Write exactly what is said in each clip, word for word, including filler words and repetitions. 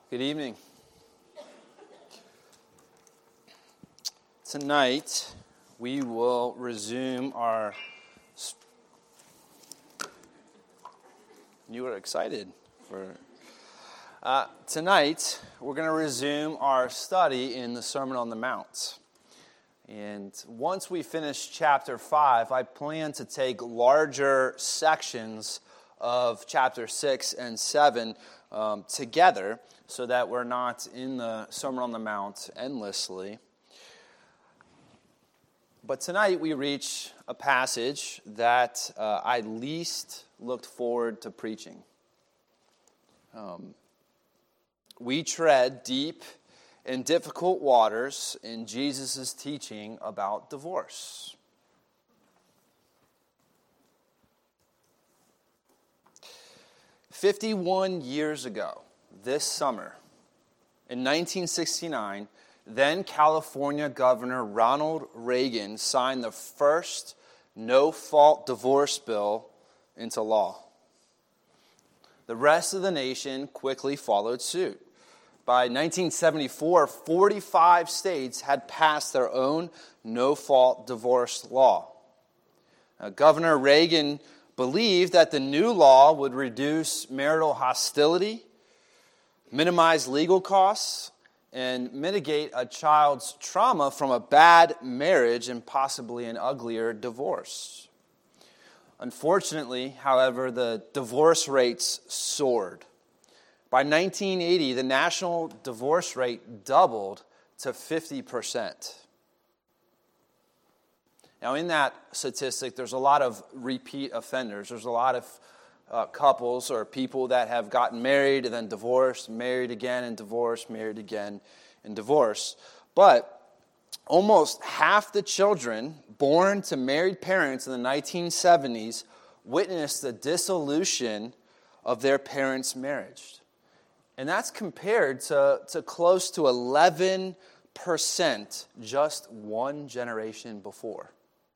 Good evening. Tonight, we will resume our... You are excited for... Uh, tonight, we're going to resume our study in the Sermon on the Mount. And once we finish chapter five, I plan to take larger sections of chapter six and seven um, together so that we're not in the Sermon on the Mount endlessly. But tonight we reach a passage that uh, I least looked forward to preaching. Um, we tread deep and difficult waters in Jesus' teaching about divorce. Fifty-one years ago, this summer, in nineteen sixty-nine, then California Governor Ronald Reagan signed the first no-fault divorce bill into law. The rest of the nation quickly followed suit. By nineteen seventy-four, forty-five states had passed their own no-fault divorce law. Now, Governor Reagan believed that the new law would reduce marital hostility, minimize legal costs, and mitigate a child's trauma from a bad marriage and possibly an uglier divorce. Unfortunately, however, the divorce rates soared. By nineteen eighty, the national divorce rate doubled to fifty percent. Now, in that statistic, there's a lot of repeat offenders. There's a lot of uh, couples or people that have gotten married and then divorced, married again and divorced, married again and divorced. But almost half the children born to married parents in the nineteen seventies witnessed the dissolution of their parents' marriage. And that's compared to, to close to eleven percent just one generation before.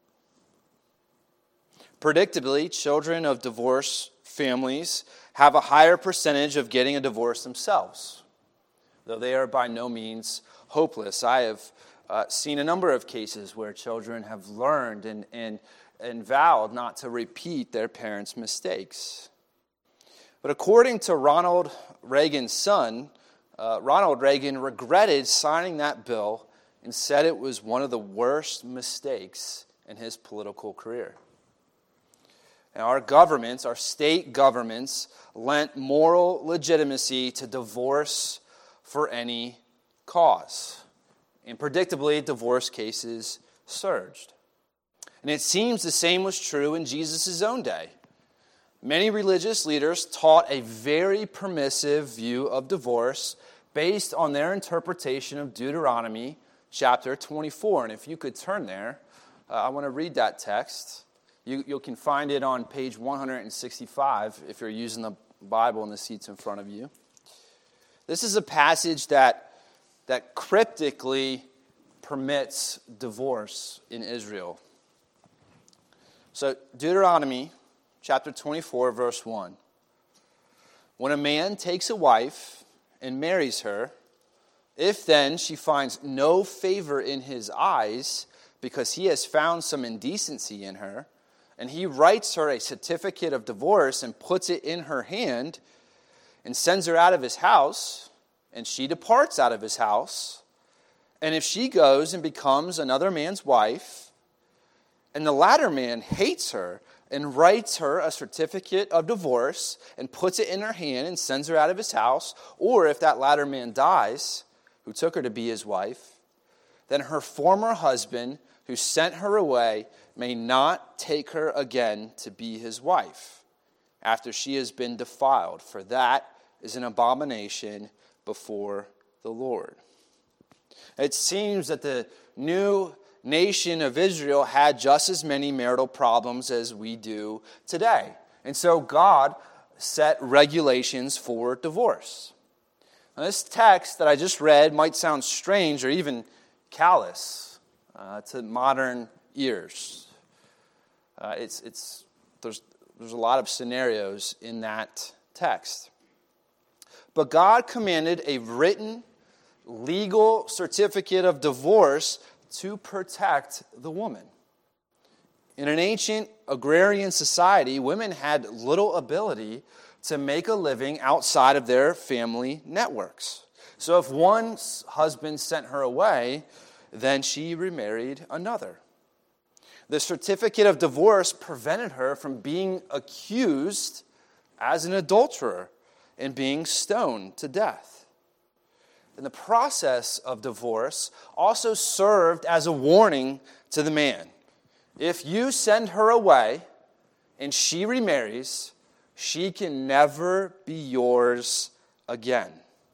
Predictably, children of divorced families have a higher percentage of getting a divorce themselves, though they are by no means hopeless. I have uh, seen a number of cases where children have learned and, and, and vowed not to repeat their parents' mistakes. But according to Ronald Reagan's son, uh, Ronald Reagan regretted signing that bill and said it was one of the worst mistakes in his political career. Now, our governments, our state governments, lent moral legitimacy to divorce for any cause. And predictably, divorce cases surged. And it seems the same was true in Jesus' own day. Many religious leaders taught a very permissive view of divorce based on their interpretation of Deuteronomy chapter twenty-four. And if you could turn there, uh, I want to read that text. You, you can find it on page one sixty-five if you're using the Bible in the seats in front of you. This is a passage that, that cryptically permits divorce in Israel. So Deuteronomy chapter twenty-four, verse one. When a man takes a wife and marries her, if then she finds no favor in his eyes because he has found some indecency in her, and he writes her a certificate of divorce and puts it in her hand and sends her out of his house, and she departs out of his house, and if she goes and becomes another man's wife, and the latter man hates her and writes her a certificate of divorce and puts it in her hand and sends her out of his house, or if that latter man dies, who took her to be his wife, then her former husband who sent her away may not take her again to be his wife after she has been defiled, for that is an abomination before the Lord. It seems that the new nation of Israel had just as many marital problems as we do today. And so God set regulations for divorce. Now, this text that I just read might sound strange or even callous uh, to modern ears. Uh, it's it's there's there's a lot of scenarios in that text. but God commanded a written, legal certificate of divorce to protect the woman. In an ancient agrarian society, women had little ability to make a living outside of their family networks. So if one husband sent her away, then she remarried another. The certificate of divorce prevented her from being accused as an adulterer and being stoned to death. And the process of divorce also served as a warning to the man. If you send her away and she remarries, she can never be yours again.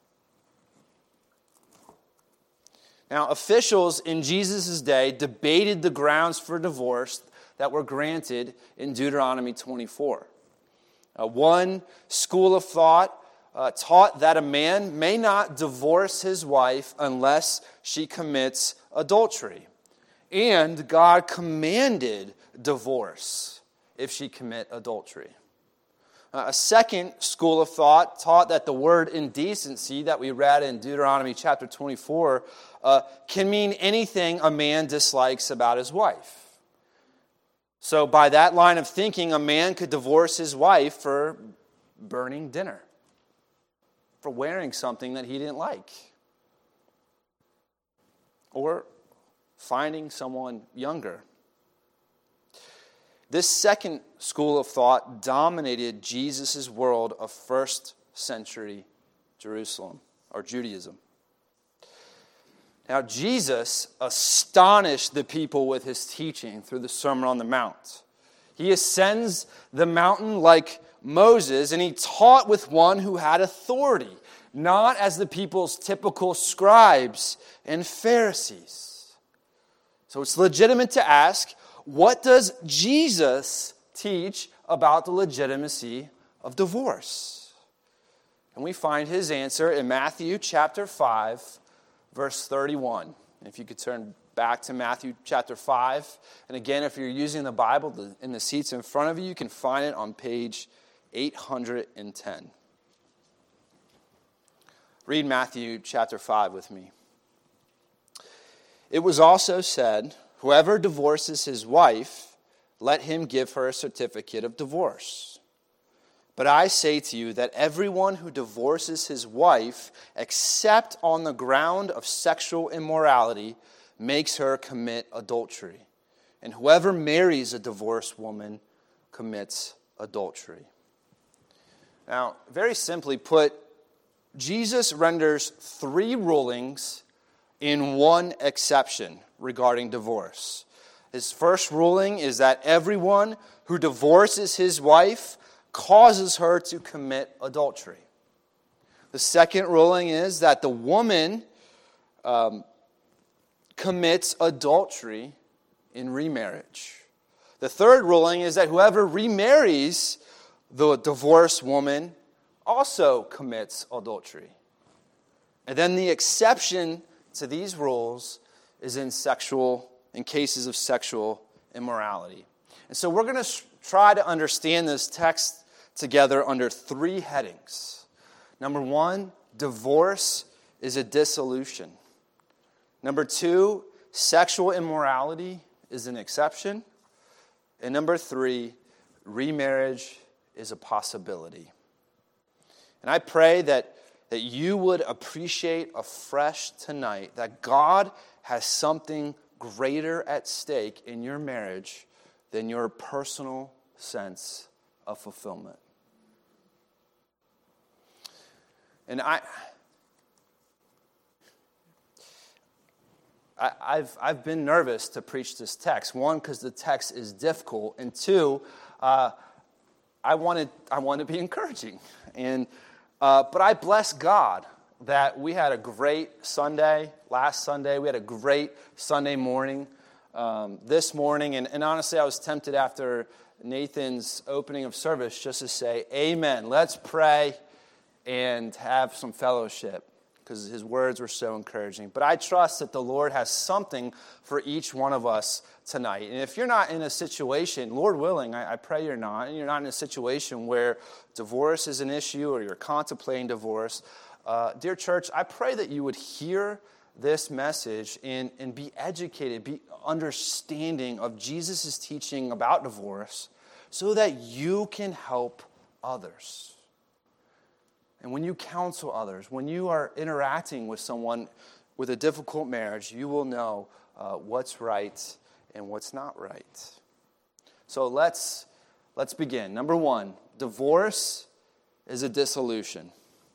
Now, officials in Jesus' day debated the grounds for divorce that were granted in Deuteronomy twenty-four. Uh, one school of thought uh, taught that a man may not divorce his wife unless she commits adultery. And God commanded divorce if she commit adultery. Uh, a second school of thought taught that the word indecency that we read in Deuteronomy chapter twenty-four uh, can mean anything a man dislikes about his wife. So by that line of thinking, a man could divorce his wife for burning dinner, for wearing something that he didn't like, or finding someone younger. This second school of thought dominated Jesus' world of first century Jerusalem, or Judaism. Now, Jesus astonished the people with his teaching through the Sermon on the Mount. He ascends the mountain like Moses, and he taught with one who had authority, not as the people's typical scribes and Pharisees. So it's legitimate to ask, what does Jesus teach about the legitimacy of divorce? And we find his answer in Matthew chapter five, verse thirty-one. If you could turn back to Matthew chapter five. And again, if you're using the Bible in the seats in front of you, you can find it on page eight hundred ten. Read Matthew chapter five with me. It was also said, whoever divorces his wife, let him give her a certificate of divorce. But I say to you that everyone who divorces his wife, except on the ground of sexual immorality, makes her commit adultery. And whoever marries a divorced woman commits adultery. Now, very simply put, Jesus renders three rulings in one exception regarding divorce. His first ruling is that everyone who divorces his wife causes her to commit adultery. The second ruling is that the woman um, commits adultery in remarriage. The third ruling is that whoever remarries the divorced woman also commits adultery. And then the exception to these rules is in sexual, in cases of sexual immorality. And so we're going to try to understand this text together under three headings. Number one, divorce is a dissolution. Number two, sexual immorality is an exception. And number three, remarriage is a possibility. And I pray that, that you would appreciate afresh tonight that God has something greater at stake in your marriage than your personal sense of fulfillment. And I, I I've I've been nervous to preach this text. One, because the text is difficult, and two, uh, I wanted I want to be encouraging. And uh, but I bless God that we had a great Sunday last Sunday. We had a great Sunday morning um, this morning, and, and honestly, I was tempted after Nathan's opening of service just to say, "Amen." Let's pray and have some fellowship, because his words were so encouraging. But I trust that the Lord has something for each one of us tonight. And if you're not in a situation, Lord willing, I, I pray you're not, and you're not in a situation where divorce is an issue or you're contemplating divorce, uh, dear church, I pray that you would hear this message and, and be educated, be understanding of Jesus' teaching about divorce so that you can help others. And when you counsel others, when you are interacting with someone with a difficult marriage, you will know uh, what's right and what's not right. So let's let's begin. Number one, divorce is a dissolution.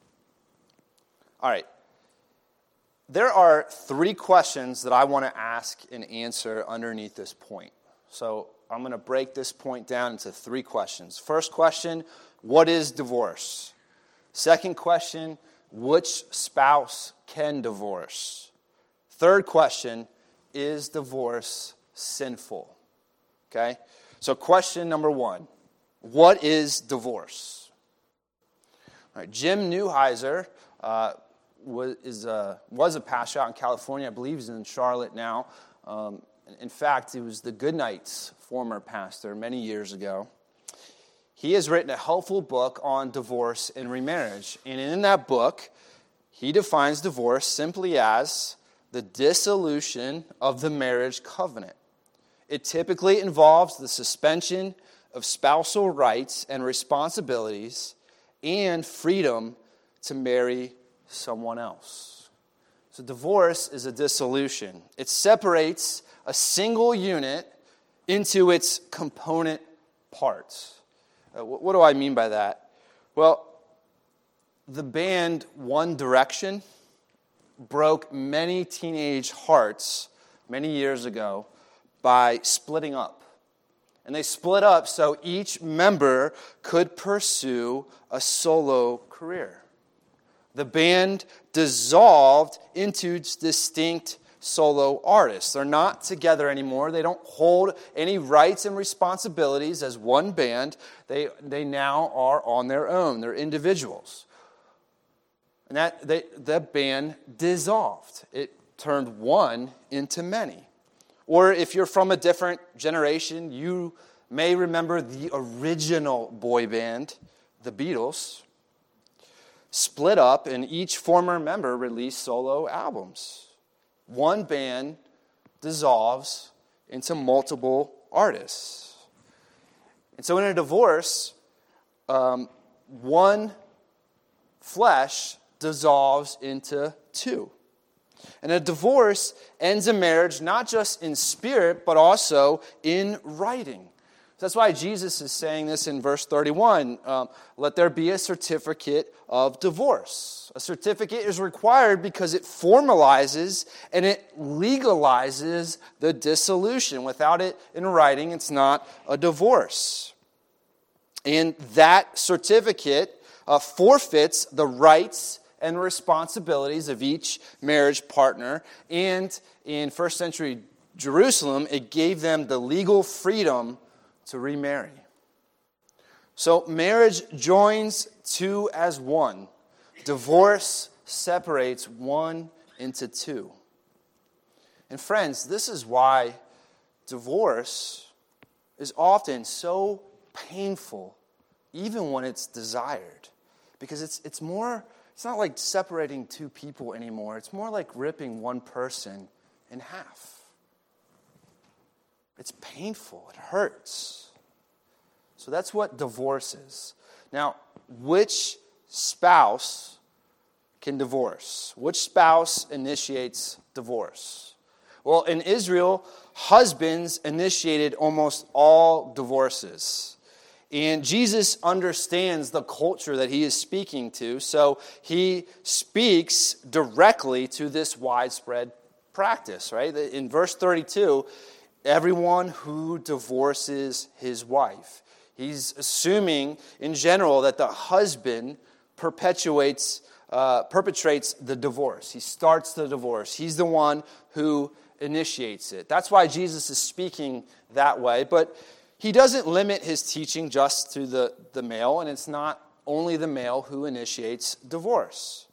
All right. There are three questions that I want to ask and answer underneath this point. So I'm going to break this point down into three questions. First question, what is divorce? Second question, which spouse can divorce? Third question, is divorce sinful? Okay? So question number one, what is divorce? All right, Jim Neuheiser uh, was, is a, was a pastor out in California. I believe he's in Charlotte now. Um, in fact, he was the Goodnight's former pastor many years ago. He has written a helpful book on divorce and remarriage. And in that book, he defines divorce simply as the dissolution of the marriage covenant. It typically involves the suspension of spousal rights and responsibilities and freedom to marry someone else. So divorce is a dissolution. It separates a single unit into its component parts. Uh, what do I mean by that? Well, the band One Direction broke many teenage hearts many years ago by splitting up. And they split up so each member could pursue a solo career. The band dissolved into distinct solo artists. They're not together anymore. They don't hold any rights and responsibilities as one band. They they now are on their own. They're individuals. And that they, that band dissolved. It turned one into many. Or if you're from a different generation, you may remember the original boy band, the Beatles, split up and each former member released solo albums. One band dissolves into multiple artists. And so in a divorce, um, one flesh dissolves into two. And a divorce ends a marriage not just in spirit, but also in writing. That's why Jesus is saying this in verse thirty-one. Um, Let there be a certificate of divorce. A certificate is required because it formalizes and it legalizes the dissolution. Without it in writing, it's not a divorce. And that certificate uh, forfeits the rights and responsibilities of each marriage partner. And in first century Jerusalem, it gave them the legal freedom to remarry. So marriage joins two as one. Divorce separates one into two. And friends, this is why divorce is often so painful, even when it's desired. Because it's it's more, it's not like separating two people anymore. It's more like ripping one person in half. It's painful. It hurts. So that's what divorce is. Now, which spouse can divorce? Which spouse initiates divorce? Well, in Israel, husbands initiated almost all divorces. And Jesus understands the culture that he is speaking to, so he speaks directly to this widespread practice, right? In verse thirty-two, everyone who divorces his wife. He's assuming, in general, that the husband perpetuates, uh, perpetrates the divorce. He starts the divorce. He's the one who initiates it. That's why Jesus is speaking that way. But he doesn't limit his teaching just to the, the male, and it's not only the male who initiates divorce.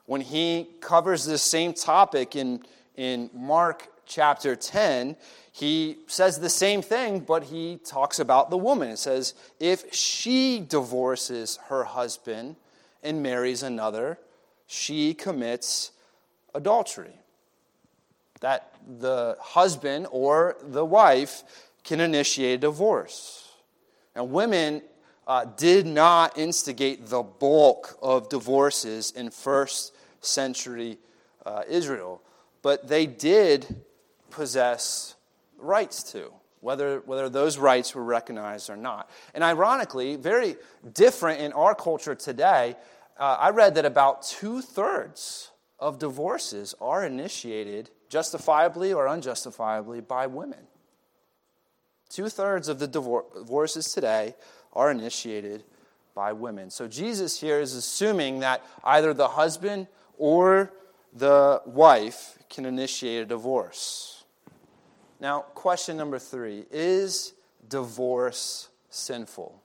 when he covers this same topic in, in Mark chapter ten, he says the same thing, but he talks about the woman. It says, if she divorces her husband and marries another, she commits adultery. That the husband or the wife can initiate a divorce. Now, women uh, did not instigate the bulk of divorces in first century uh, Israel, but they did possess rights to, whether whether those rights were recognized or not. And ironically, very different in our culture today, uh, I read that about two-thirds of divorces are initiated justifiably or unjustifiably by women. Two-thirds of the divor- divorces today are initiated by women. So Jesus here is assuming that either the husband or the wife can initiate a divorce. Now, question number three, is divorce sinful?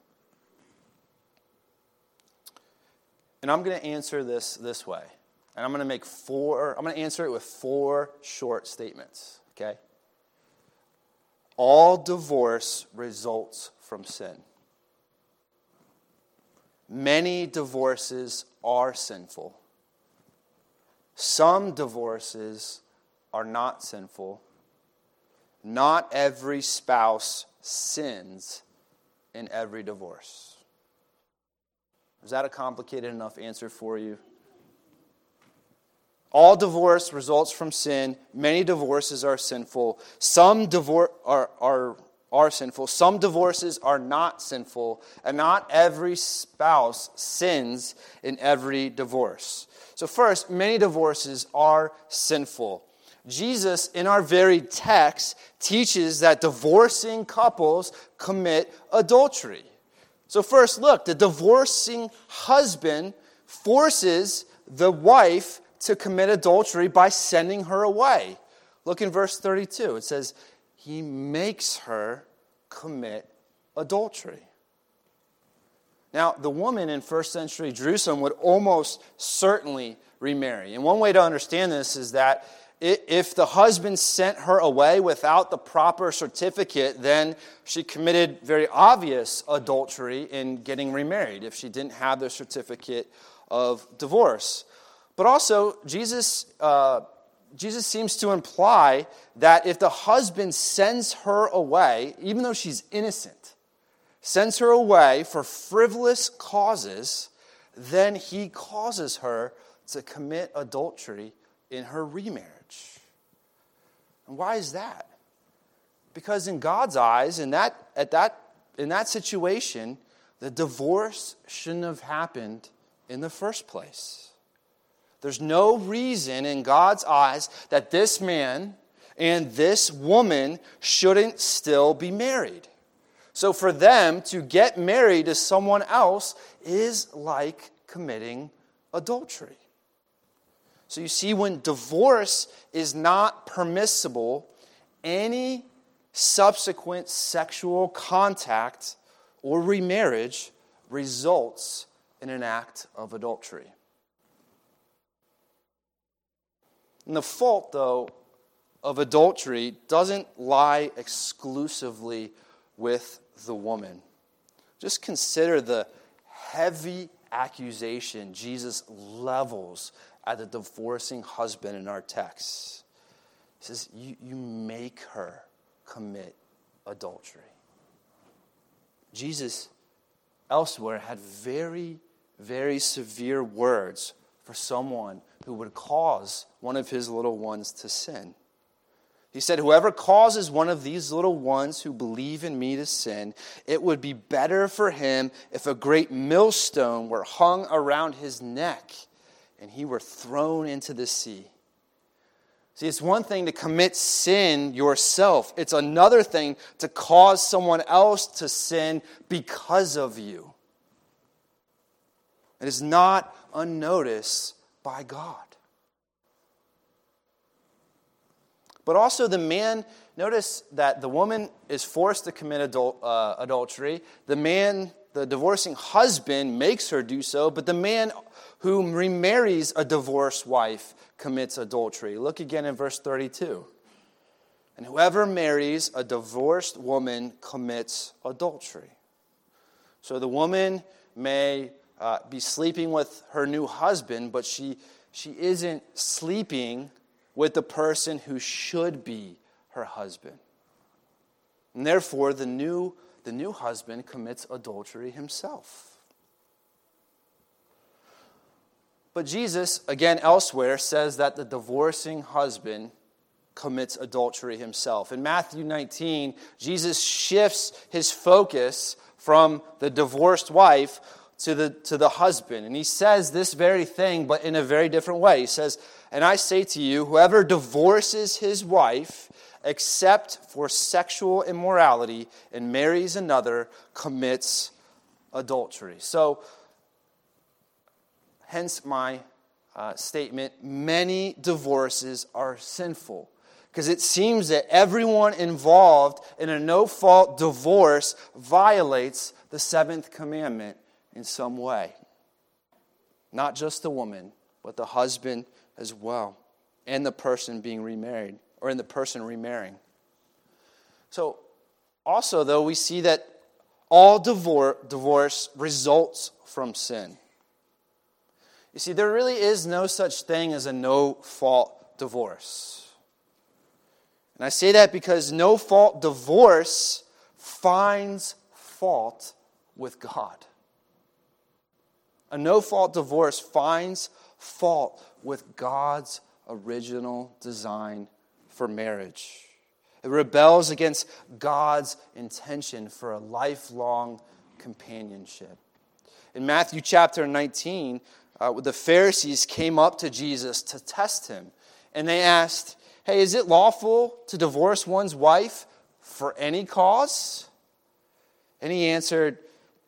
And I'm going to answer this this way. And I'm going to make four, I'm going to answer it with four short statements, okay? All divorce results from sin. Many divorces are sinful. Some divorces are not sinful. Not every spouse sins in every divorce. Is that a complicated enough answer for you? All divorce results from sin. Many divorces are sinful. Some divorce are, are, are sinful. Some divorces are not sinful. And not every spouse sins in every divorce. So first, many divorces are sinful. Jesus, in our very text, teaches that divorcing couples commit adultery. So first, look, the divorcing husband forces the wife to commit adultery by sending her away. Look in verse thirty-two. It says, he makes her commit adultery. Now, the woman in first century Jerusalem would almost certainly remarry. And one way to understand this is that if the husband sent her away without the proper certificate, then she committed very obvious adultery in getting remarried if she didn't have the certificate of divorce. But also, Jesus, uh, Jesus seems to imply that if the husband sends her away, even though she's innocent, sends her away for frivolous causes, then he causes her to commit adultery in her remarriage. And why is that? Because in God's eyes, in that at that in that situation, the divorce shouldn't have happened in the first place. There's no reason in God's eyes that this man and this woman shouldn't still be married. So for them to get married to someone else is like committing adultery. So you see, when divorce is not permissible, any subsequent sexual contact or remarriage results in an act of adultery. And the fault, though, of adultery doesn't lie exclusively with the woman. Just consider the heavy accusation Jesus levels at the divorcing husband in our text. He says, you, you make her commit adultery. Jesus elsewhere had very, very severe words for someone who would cause one of his little ones to sin. He said, whoever causes one of these little ones who believe in me to sin, it would be better for him if a great millstone were hung around his neck and he were thrown into the sea. See, it's one thing to commit sin yourself. It's another thing to cause someone else to sin because of you. It is not unnoticed by God. But also the man, notice that the woman is forced to commit adul- uh, adultery. The man, the divorcing husband makes her do so, but the man who remarries a divorced wife commits adultery. Look again in verse thirty-two. And whoever marries a divorced woman commits adultery. So the woman may uh, be sleeping with her new husband, but she, she isn't sleeping with the person who should be her husband. And therefore, the new, the new husband commits adultery himself. But Jesus, again elsewhere, says that the divorcing husband commits adultery himself. In Matthew nineteen, Jesus shifts his focus from the divorced wife to the, to the husband. And he says this very thing, but in a very different way. He says, and I say to you, whoever divorces his wife, except for sexual immorality, and marries another, commits adultery. So, hence my uh, statement, many divorces are sinful. Because it seems that everyone involved in a no-fault divorce violates the seventh commandment in some way. Not just the woman, but the husband as well, and the person being remarried, or in the person remarrying. So, also, though, we see that all divor- divorce results from sin. You see, there really is no such thing as a no-fault divorce. And I say that because no-fault divorce finds fault with God. A no-fault divorce finds fault with God's original design for marriage. It rebels against God's intention for a lifelong companionship. In Matthew chapter nineteen, uh, the Pharisees came up to Jesus to test him. And they asked, hey, is it lawful to divorce one's wife for any cause? And he answered,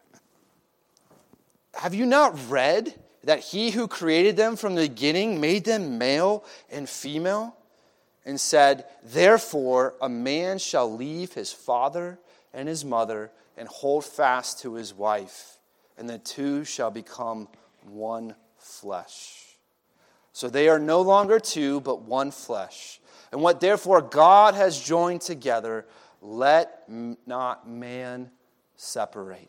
have you not read that he who created them from the beginning made them male and female? And said, therefore a man shall leave his father and his mother and hold fast to his wife, and the two shall become one flesh. So they are no longer two, but one flesh. And what therefore God has joined together, let not man separate.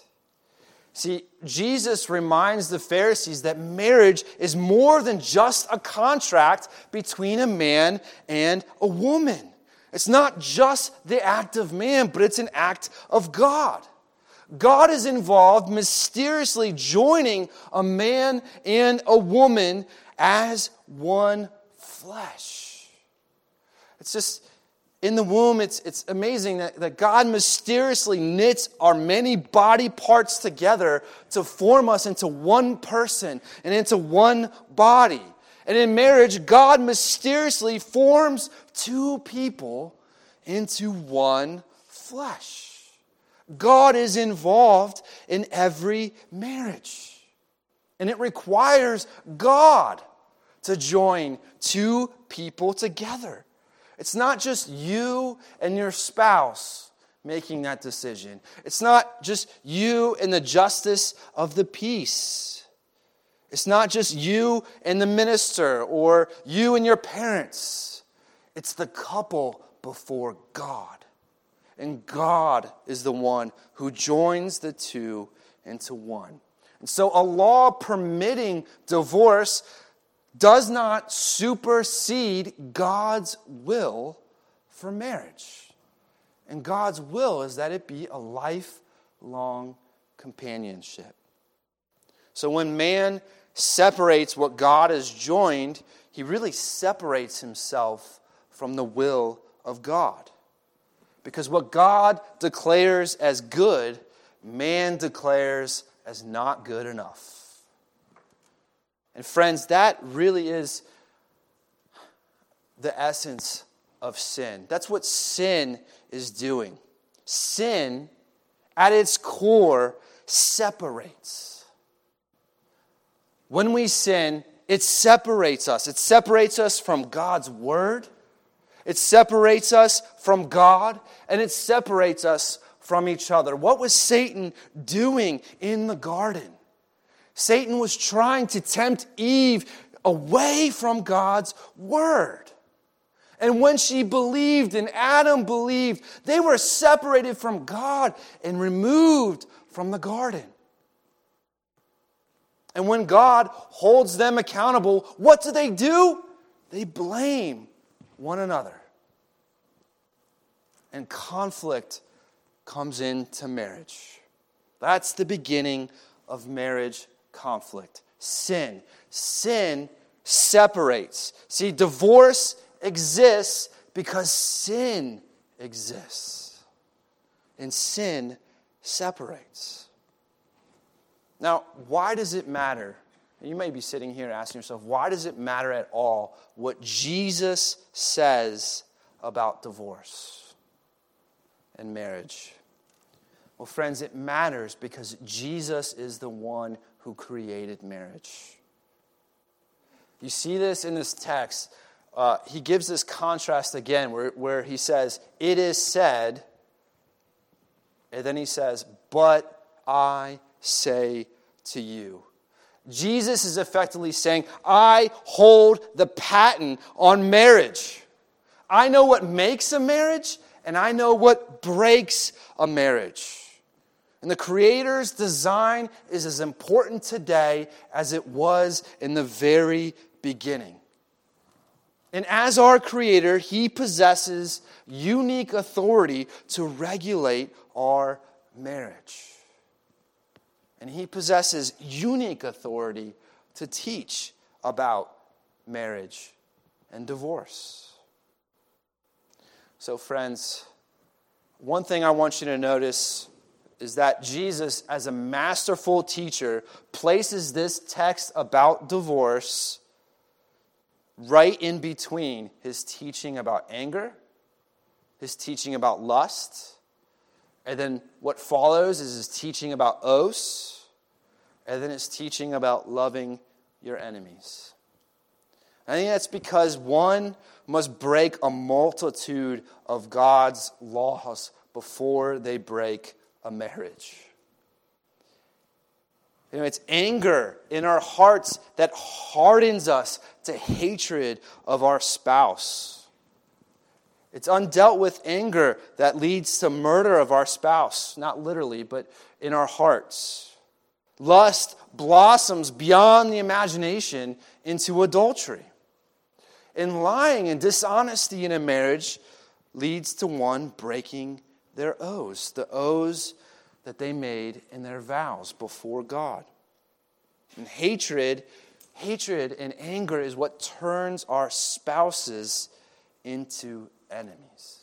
See, Jesus reminds the Pharisees that marriage is more than just a contract between a man and a woman. It's not just the act of man, but it's an act of God. God is involved mysteriously joining a man and a woman as one flesh. It's just, in the womb, it's, it's amazing that, that God mysteriously knits our many body parts together to form us into one person and into one body. And in marriage, God mysteriously forms two people into one flesh. God is involved in every marriage. And it requires God to join two people together. It's not just you and your spouse making that decision. It's not just you and the justice of the peace. It's not just you and the minister or you and your parents. It's the couple before God. And God is the one who joins the two into one. And so a law permitting divorce does not supersede God's will for marriage. And God's will is that it be a lifelong companionship. So when man separates what God has joined, he really separates himself from the will of God. Because what God declares as good, man declares as not good enough. And friends, that really is the essence of sin. That's what sin is doing. Sin, at its core, separates. When we sin, it separates us. It separates us from God's word. It separates us from God, and it separates us from each other. What was Satan doing in the garden? Satan was trying to tempt Eve away from God's word. And when she believed and Adam believed, they were separated from God and removed from the garden. And when God holds them accountable, what do they do? They blame one another. And conflict comes into marriage. That's the beginning of marriage conflict. Sin. Sin separates. See, divorce exists because sin exists. And sin separates. Now, why does it matter? You may be sitting here asking yourself, why does it matter at all what Jesus says about divorce and marriage? Well, friends, it matters because Jesus is the one who created marriage. You see this in this text. Uh, he gives this contrast again where, where he says, it is said, and then he says, but I say to you. Jesus is effectively saying, I hold the patent on marriage. I know what makes a marriage, and I know what breaks a marriage. And the Creator's design is as important today as it was in the very beginning. And as our Creator, He possesses unique authority to regulate our marriage. And He possesses unique authority to teach about marriage and divorce. So, friends, one thing I want you to notice is that Jesus, as a masterful teacher, places this text about divorce right in between his teaching about anger, his teaching about lust, and then what follows is his teaching about oaths, and then his teaching about loving your enemies. I think that's because one must break a multitude of God's laws before they break a marriage. You know, it's anger in our hearts that hardens us to hatred of our spouse. It's undealt with anger that leads to murder of our spouse, not literally, but in our hearts. Lust blossoms beyond the imagination into adultery. And lying and dishonesty in a marriage leads to one breaking their oaths, the oaths that they made in their vows before God. And hatred, hatred and anger is what turns our spouses into enemies.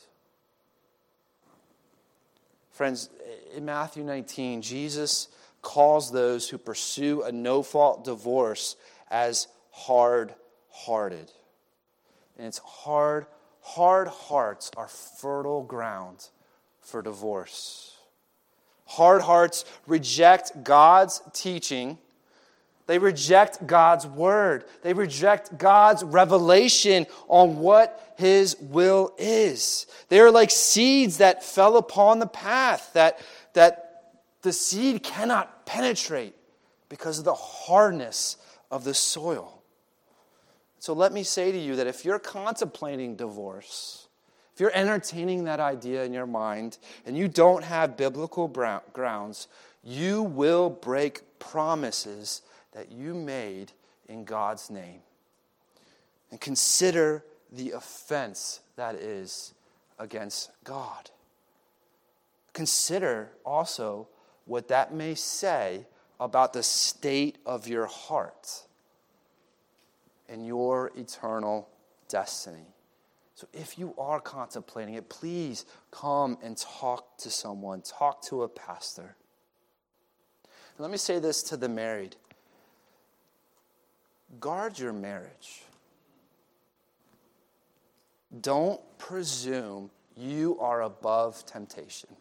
Friends, in Matthew nineteen, Jesus calls those who pursue a no-fault divorce as hard-hearted. And it's hard, hard hearts are fertile ground for divorce. Hard hearts reject God's teaching. They reject God's word. They reject God's revelation on what His will is. They are like seeds that fell upon the path that, that the seed cannot penetrate because of the hardness of the soil. So let me say to you that if you're contemplating divorce, if you're entertaining that idea in your mind and you don't have biblical grounds, you will break promises that you made in God's name. And consider the offense that is against God. Consider also what that may say about the state of your heart and your eternal destiny. So if you are contemplating it, please come and talk to someone. Talk to a pastor. And let me say this to the married. Guard your marriage. Don't presume you are above temptation.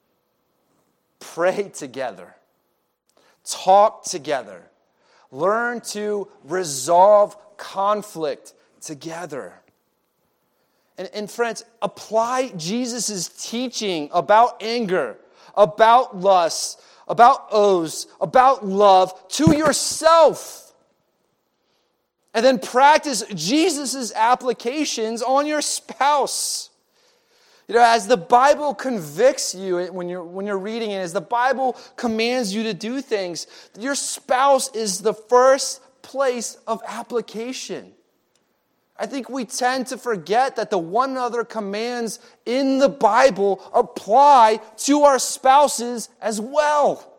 Pray together. Talk together. Learn to resolve conflict together. And, and friends, apply Jesus' teaching about anger, about lust, about oaths, about love to yourself. And then practice Jesus' applications on your spouse. You know, as the Bible convicts you when you're, when you're reading it, as the Bible commands you to do things, your spouse is the first place of application. I think we tend to forget that the one other commands in the Bible apply to our spouses as well.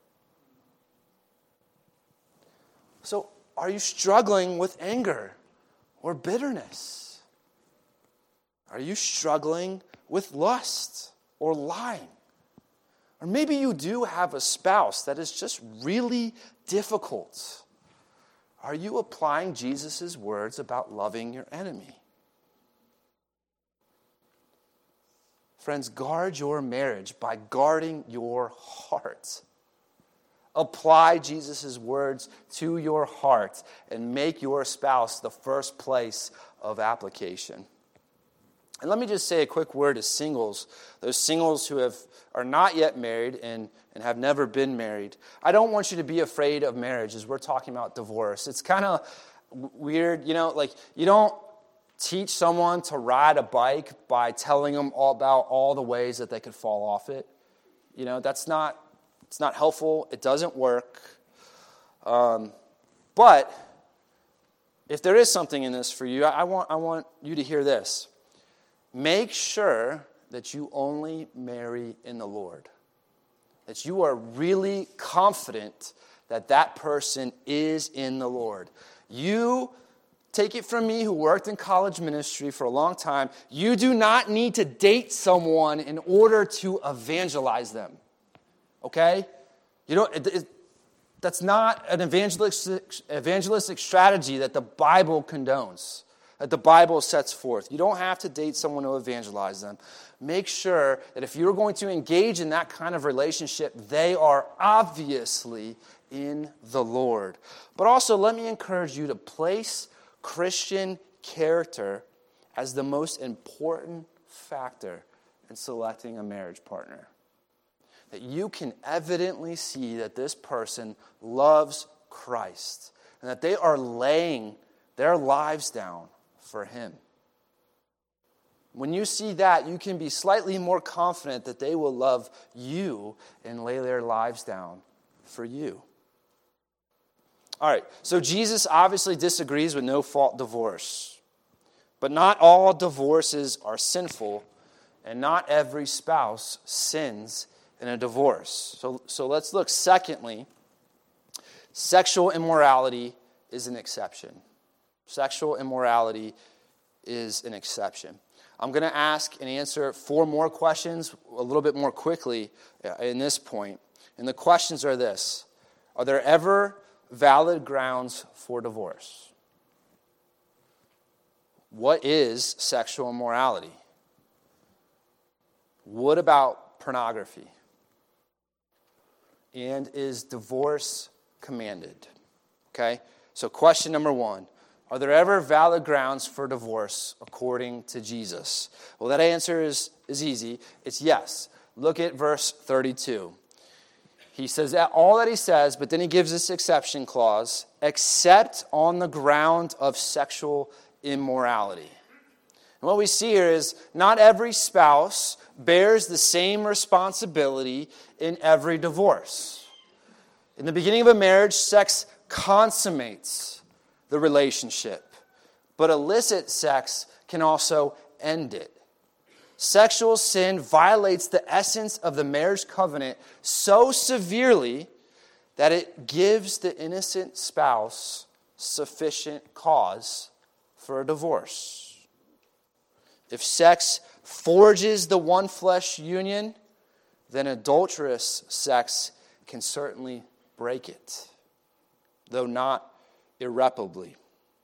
So, are you struggling with anger or bitterness? Are you struggling with lust or lying? Or maybe you do have a spouse that is just really difficult. Are you applying Jesus' words about loving your enemy? Friends, guard your marriage by guarding your heart. Apply Jesus' words to your heart and make your spouse the first place of application. And let me just say a quick word to singles, those singles who have are not yet married and, and have never been married. I don't want you to be afraid of marriage as we're talking about divorce. It's kind of weird, you know, like you don't teach someone to ride a bike by telling them all about all the ways that they could fall off it. You know, that's not, it's not helpful. It doesn't work. Um, but if there is something in this for you, I, I want I want you to hear this. Make sure that you only marry in the Lord. That you are really confident that that person is in the Lord. You, take it from me who worked in college ministry for a long time, you do not need to date someone in order to evangelize them. Okay? You don't, it, it, that's not an evangelistic, evangelistic strategy that the Bible condones, that the Bible sets forth. You don't have to date someone to evangelize them. Make sure that if you're going to engage in that kind of relationship, they are obviously in the Lord. But also, let me encourage you to place Christian character as the most important factor in selecting a marriage partner. That you can evidently see that this person loves Christ and that they are laying their lives down for Him. When you see that, you can be slightly more confident that they will love you and lay their lives down for you. All right, so Jesus obviously disagrees with no-fault divorce. But not all divorces are sinful, and not every spouse sins in a divorce. So, so let's look, secondly, sexual immorality is an exception. Sexual immorality is an exception. I'm going to ask and answer four more questions a little bit more quickly in this point. And the questions are this. Are there ever valid grounds for divorce? What is sexual immorality? What about pornography? And is divorce commanded? Okay, so question number one. Are there ever valid grounds for divorce according to Jesus? Well, that answer is, is easy. It's yes. Look at verse thirty-two. He says that all that he says, but then he gives this exception clause, except on the ground of sexual immorality. And what we see here is not every spouse bears the same responsibility in every divorce. In the beginning of a marriage, sex consummates the relationship, but illicit sex can also end it. Sexual sin violates the essence of the marriage covenant so severely that it gives the innocent spouse sufficient cause for a divorce. If sex forges the one flesh union, then adulterous sex can certainly break it, though not irreparably.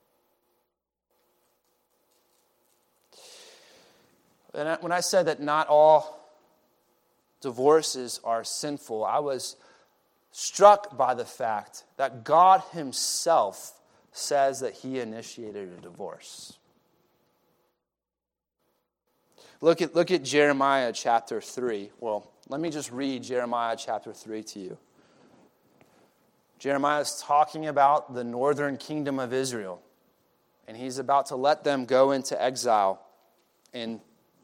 And when I said that not all divorces are sinful, I was struck by the fact that God Himself says that He initiated a divorce. Look at, look at Jeremiah chapter three. Well, Let me just read Jeremiah chapter three to you. Jeremiah is talking about the northern kingdom of Israel, and he's about to let them go into exile. And,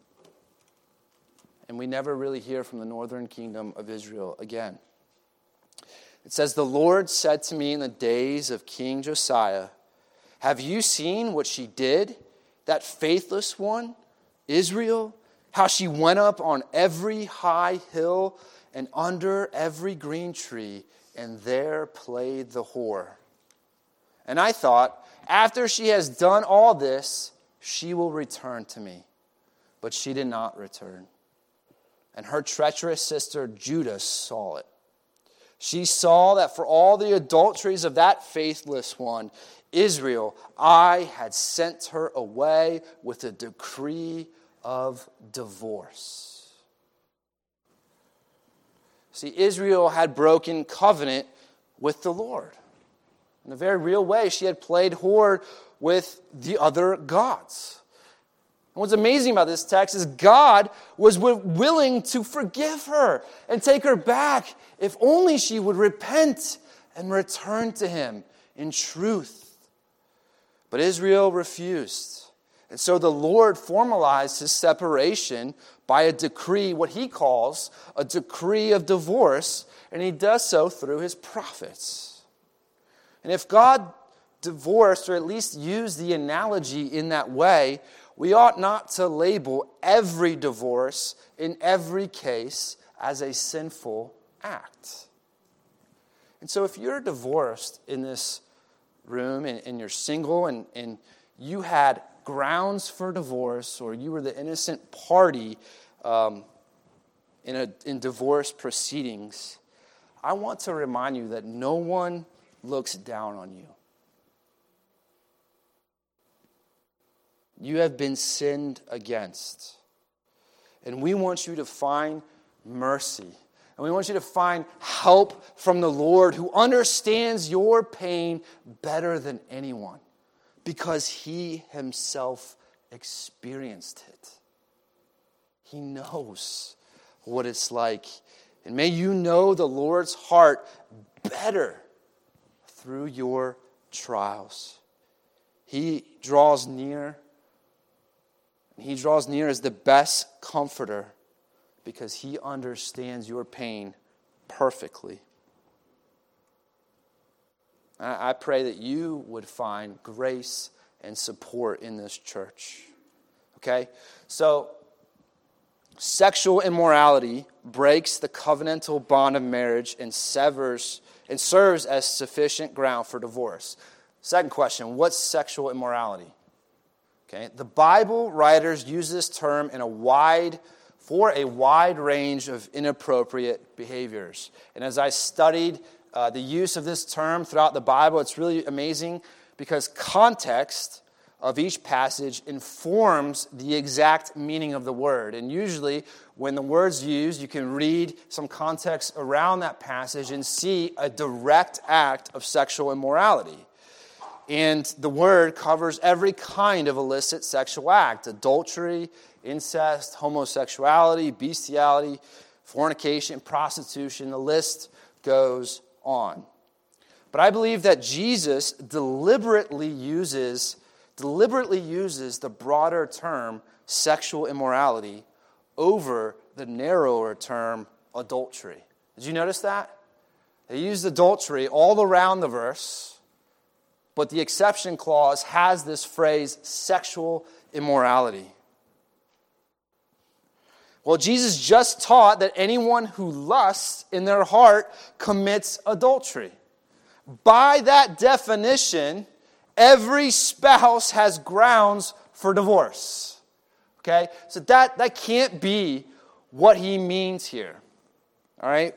and we never really hear from the northern kingdom of Israel again. It says, "The Lord said to me in the days of King Josiah, have you seen what she did, that faithless one, Israel? How she went up on every high hill and under every green tree, and there played the whore. And I thought, after she has done all this, she will return to me. But she did not return. And her treacherous sister Judah saw it. She saw that for all the adulteries of that faithless one, Israel, I had sent her away with a decree of divorce." See, Israel had broken covenant with the Lord. In a very real way, she had played whore with the other gods. And what's amazing about this text is God was willing to forgive her and take her back if only she would repent and return to him in truth. But Israel refused. And so the Lord formalized his separation by a decree, what he calls a decree of divorce, and he does so through his prophets. And if God divorced, or at least used the analogy in that way, we ought not to label every divorce in every case as a sinful act. And so if you're divorced in this room and, and you're single and, and you had grounds for divorce, or you were the innocent party um, in, a, in divorce proceedings, I want to remind you that no one looks down on you. You have been sinned against. And we want you to find mercy. And we want you to find help from the Lord, who understands your pain better than anyone, because he himself experienced it. He knows what it's like. And may you know the Lord's heart better through your trials. He draws near. He draws near as the best comforter because he understands your pain perfectly. I pray that you would find grace and support in this church. Okay? So, sexual immorality breaks the covenantal bond of marriage and severs and serves as sufficient ground for divorce. Second question, what's sexual immorality? Okay, the Bible writers use this term in a wide, for a wide range of inappropriate behaviors. And as I studied uh, the use of this term throughout the Bible, it's really amazing because context of each passage informs the exact meaning of the word. And usually, when the word's used, you can read some context around that passage and see a direct act of sexual immorality. And the word covers every kind of illicit sexual act: adultery, incest, homosexuality, bestiality, fornication, prostitution. The list goes on. But I believe that Jesus deliberately uses, deliberately uses the broader term sexual immorality over the narrower term adultery. Did you notice that? They used adultery all around the verse, but the exception clause has this phrase, sexual immorality. Well, Jesus just taught that anyone who lusts in their heart commits adultery. By that definition, every spouse has grounds for divorce. Okay? So that, that can't be what he means here. All right?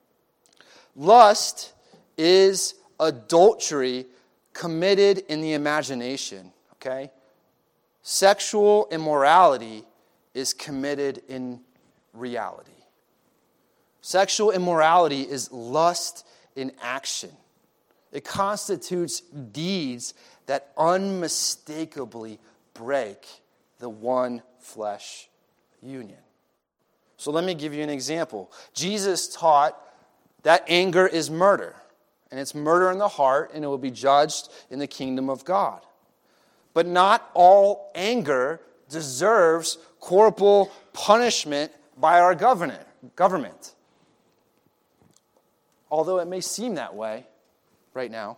Lust is adultery committed in the imagination, okay? Sexual immorality is committed in reality. Sexual immorality is lust in action. It constitutes deeds that unmistakably break the one flesh union. So let me give you an example. Jesus taught that anger is murder, and it's murder in the heart, and it will be judged in the kingdom of God. But not all anger deserves corporal punishment by our government. government. Although it may seem that way right now.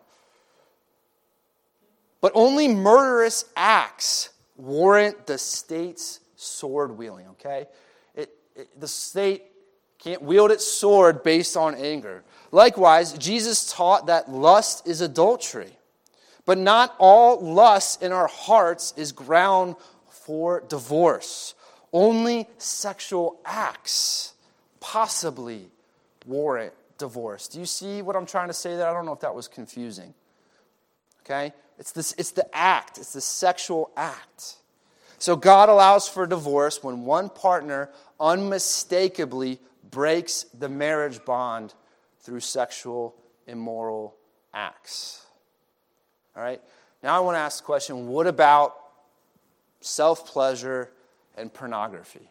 But only murderous acts warrant the state's sword wielding, okay? It, it, the state can't wield its sword based on anger. Likewise, Jesus taught that lust is adultery. But not all lust in our hearts is ground for divorce. Only sexual acts possibly warrant divorce. Do you see what I'm trying to say there? I don't know if that was confusing. Okay? It's this, it's the act. It's the sexual act. So God allows for divorce when one partner unmistakably breaks the marriage bond through sexual immoral acts. All right? Now I want to ask the question, what about self-pleasure and pornography?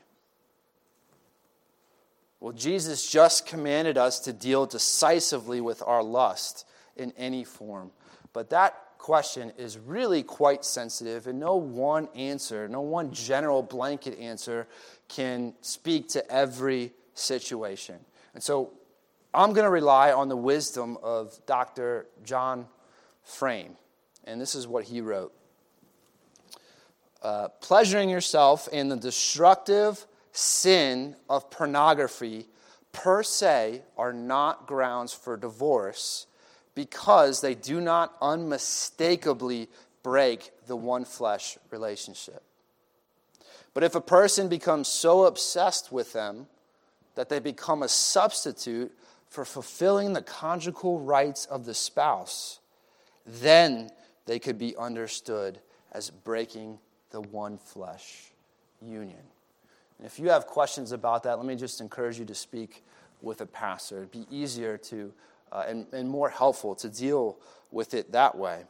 Well, Jesus just commanded us to deal decisively with our lust in any form. But that question is really quite sensitive, and no one answer, no one general blanket answer can speak to every situation. And so I'm going to rely on the wisdom of Doctor John Frame. And this is what he wrote. Uh, pleasuring yourself in the destructive sin of pornography per se are not grounds for divorce because they do not unmistakably break the one flesh relationship. But if a person becomes so obsessed with them that they become a substitute for fulfilling the conjugal rights of the spouse, then they could be understood as breaking the one flesh union. And if you have questions about that, let me just encourage you to speak with a pastor. It'd be easier to uh, and, and more helpful to deal with it that way.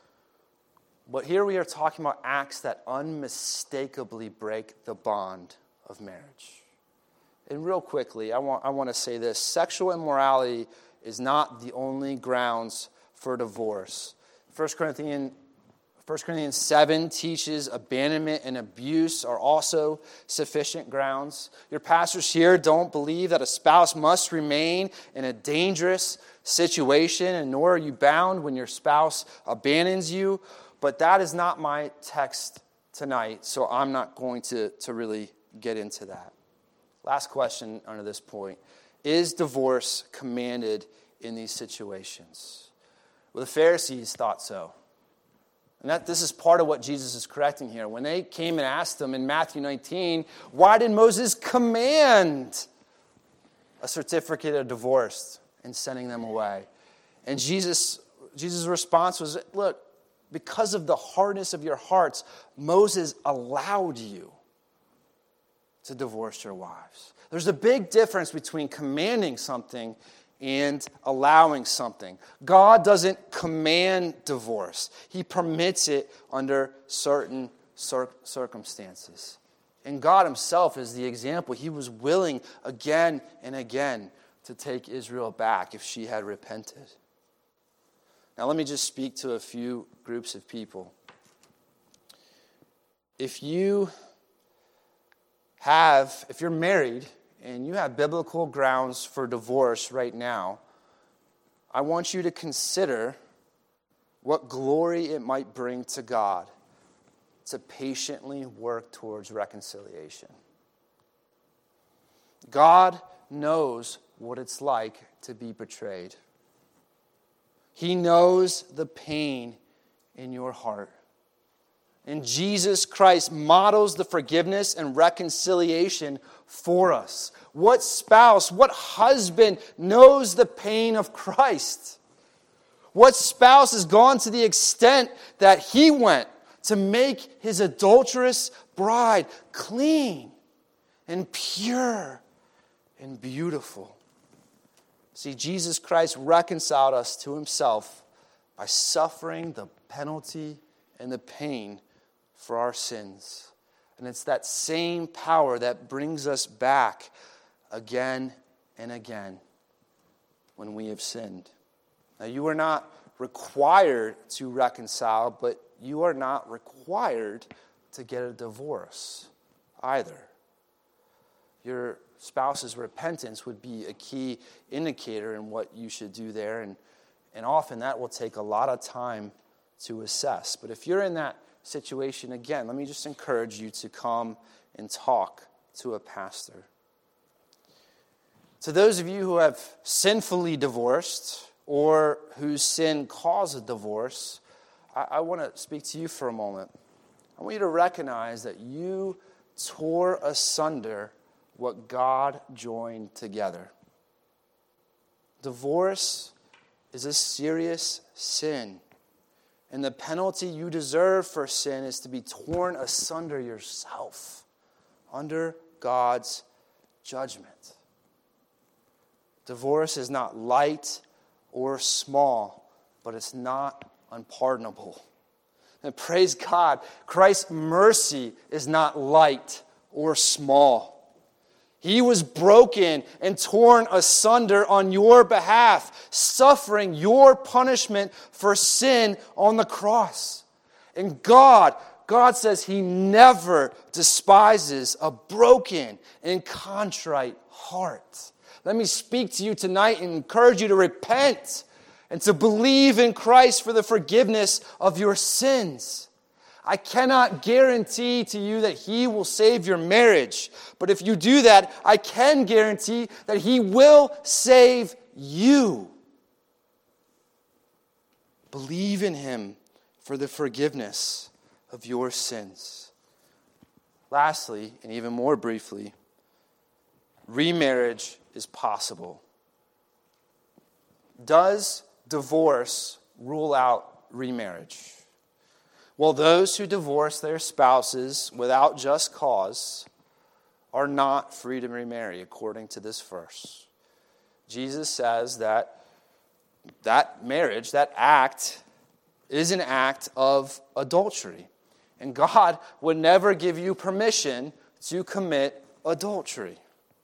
But here we are talking about acts that unmistakably break the bond of marriage. And real quickly, I want I want to say this. Sexual immorality is not the only grounds for divorce. First Corinthians First Corinthians seven teaches abandonment and abuse are also sufficient grounds. Your pastors here don't believe that a spouse must remain in a dangerous situation, and nor are you bound when your spouse abandons you. But that is not my text tonight, so I'm not going to, to really get into that. Last question under this point. Is divorce commanded in these situations? Well, the Pharisees thought so. And that this is part of what Jesus is correcting here. When they came and asked him in Matthew nineteen, why did Moses command a certificate of divorce and sending them away? And Jesus, Jesus' response was, look, because of the hardness of your hearts, Moses allowed you to divorce your wives. There's a big difference between commanding something and allowing something. God doesn't command divorce. He permits it under certain cir- circumstances. And God himself is the example. He was willing again and again to take Israel back if she had repented. Now let me just speak to a few groups of people. If you have, if you're married, and you have biblical grounds for divorce right now, I want you to consider what glory it might bring to God to patiently work towards reconciliation. God knows what it's like to be betrayed. He knows the pain in your heart. And Jesus Christ models the forgiveness and reconciliation for us. What spouse, what husband knows the pain of Christ? What spouse has gone to the extent that he went to make his adulterous bride clean and pure and beautiful? See, Jesus Christ reconciled us to himself by suffering the penalty and the pain for our sins. And it's that same power that brings us back again and again when we have sinned. Now, you are not required to reconcile, but you are not required to get a divorce either. Your spouse's repentance would be a key indicator in what you should do there, and, and often that will take a lot of time to assess. But if you're in that situation, again, let me just encourage you to come and talk to a pastor. To those of you who have sinfully divorced or whose sin caused a divorce, I, I want to speak to you for a moment. I want you to recognize that you tore asunder what God joined together. Divorce is a serious sin, and the penalty you deserve for sin is to be torn asunder yourself under God's judgment. Divorce is not light or small, but it's not unpardonable. And praise God, Christ's mercy is not light or small. He was broken and torn asunder on your behalf, suffering your punishment for sin on the cross. And God, God says He never despises a broken and contrite heart. Let me speak to you tonight and encourage you to repent and to believe in Christ for the forgiveness of your sins. I cannot guarantee to you that He will save your marriage. But if you do that, I can guarantee that He will save you. Believe in Him for the forgiveness of your sins. Lastly, and even more briefly, remarriage is possible. Does divorce rule out remarriage? Well, those who divorce their spouses without just cause are not free to remarry, according to this verse. Jesus says that that marriage, that act, is an act of adultery. And God would never give you permission to commit adultery.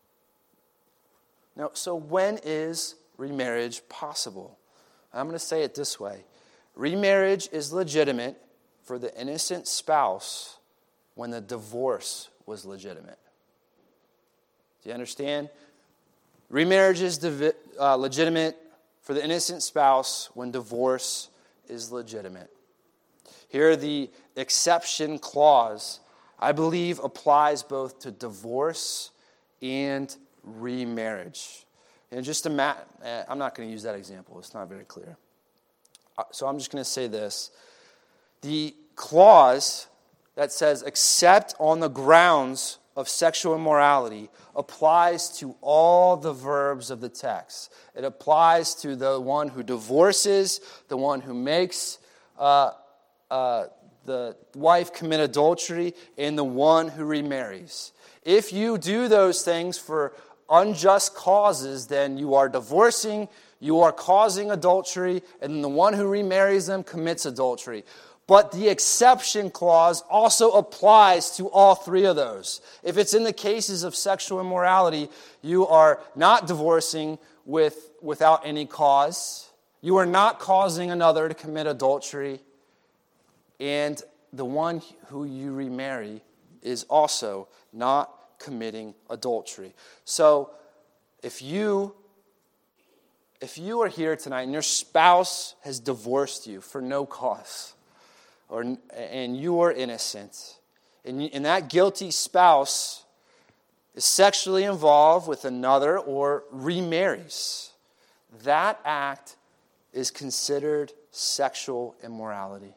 Now, so when is remarriage possible? I'm going to say it this way. Remarriage is legitimate for the innocent spouse when the divorce was legitimate. Do you understand? Remarriage is divi- uh, legitimate for the innocent spouse when divorce is legitimate. Here, the exception clause, I believe, applies both to divorce and remarriage. And just a mat, I'm not going to use that example. It's not very clear. So I'm just going to say this. The clause that says, except on the grounds of sexual immorality, applies to all the verbs of the text. It applies to the one who divorces, the one who makes uh, uh, the wife commit adultery, and the one who remarries. If you do those things for unjust causes, then you are divorcing, you are causing adultery, and the one who remarries them commits adultery. But the exception clause also applies to all three of those. If it's in the cases of sexual immorality, you are not divorcing with, without any cause. You are not causing another to commit adultery. And the one who you remarry is also not committing adultery. So if you if you are here tonight and your spouse has divorced you for no cause, or and you are innocent, and, and that guilty spouse is sexually involved with another or remarries, that act is considered sexual immorality.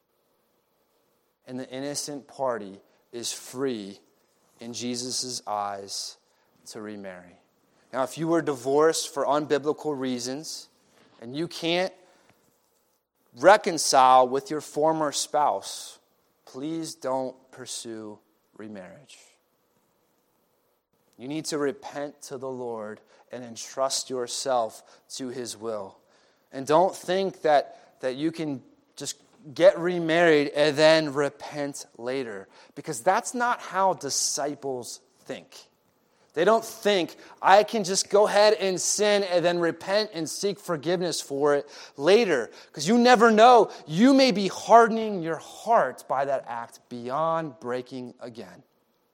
And the innocent party is free in Jesus' eyes to remarry. Now, if you were divorced for unbiblical reasons and you can't reconcile with your former spouse, please don't pursue remarriage. You need to repent to the Lord and entrust yourself to His will. And don't think that, that you can just get remarried and then repent later, because that's not how disciples think. They don't think, I can just go ahead and sin and then repent and seek forgiveness for it later. Because you never know. You may be hardening your heart by that act beyond breaking again.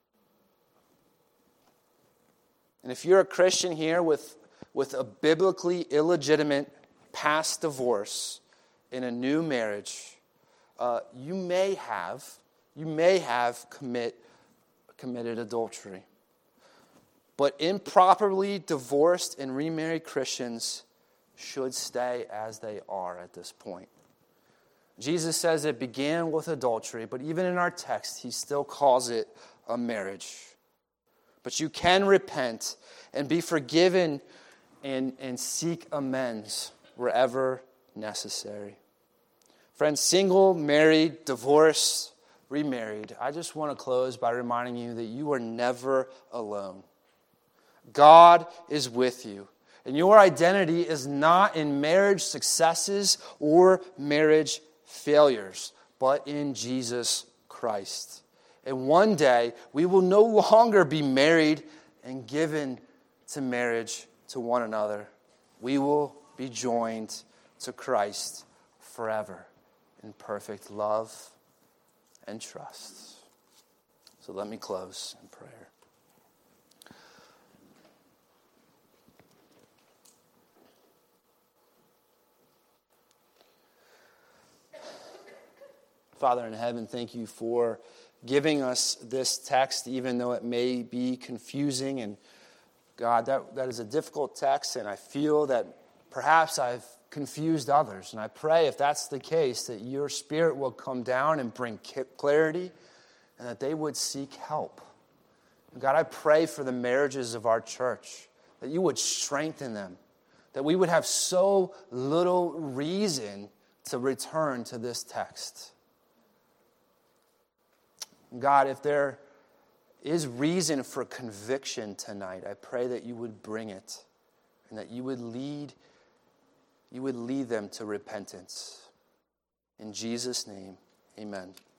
And if you're a Christian here with, with a biblically illegitimate past divorce in a new marriage, uh, you may have, you may have commit, committed adultery. But improperly divorced and remarried Christians should stay as they are at this point. Jesus says it began with adultery, but even in our text, he still calls it a marriage. But you can repent and be forgiven and, and seek amends wherever necessary. Friends, single, married, divorced, remarried, I just want to close by reminding you that you are never alone. God is with you. And your identity is not in marriage successes or marriage failures, but in Jesus Christ. And one day, we will no longer be married and given to marriage to one another. We will be joined to Christ forever in perfect love and trust. So let me close in prayer. Father in heaven, thank you for giving us this text, even though it may be confusing. And God, that, that is a difficult text, and I feel that perhaps I've confused others. And I pray, if that's the case, that your Spirit will come down and bring clarity, and that they would seek help. And God, I pray for the marriages of our church, that you would strengthen them, that we would have so little reason to return to this text. God, if there is reason for conviction tonight, I pray that you would bring it and that you would lead, you would lead them to repentance. In Jesus' name, amen.